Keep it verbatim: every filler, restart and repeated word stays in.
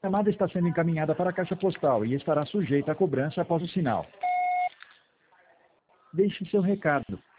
A chamada está sendo encaminhada para a caixa postal e estará sujeita a cobrança após o sinal. Deixe seu recado.